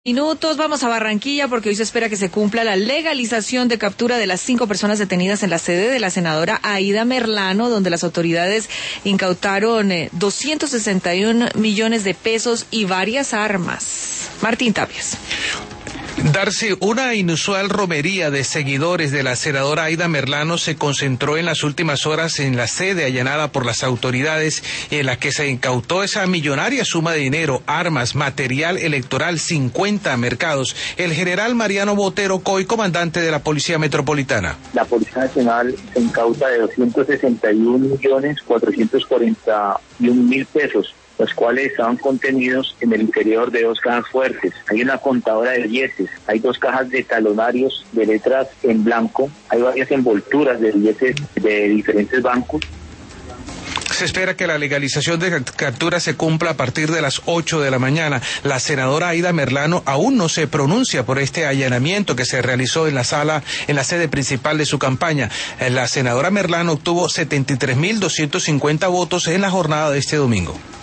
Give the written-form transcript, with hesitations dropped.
Minutos, vamos a Barranquilla porque hoy se espera que se cumpla la legalización de captura de las 5 personas detenidas en la sede de la senadora Aida Merlano, donde las autoridades incautaron 261 millones de pesos y varias armas. Martín Tapias. Darcy, una inusual romería de seguidores de la senadora Aida Merlano se concentró en las últimas horas en la sede allanada por las autoridades, en la que se incautó esa millonaria suma de dinero, armas, material electoral, 50 mercados. El general Mariano Botero Coy, comandante de la Policía Metropolitana. La Policía Nacional se incauta de 261.441.000 pesos, los cuales estaban contenidos en el interior de 2 cajas fuertes. Hay una contadora de billetes, hay 2 cajas de talonarios de letras en blanco, hay varias envolturas de billetes de diferentes bancos. Se espera que la legalización de captura se cumpla a partir de las 8 de la mañana. La senadora Aida Merlano aún no se pronuncia por este allanamiento que se realizó en la sede principal de su campaña. La senadora Merlano obtuvo 73.250 votos en la jornada de este domingo.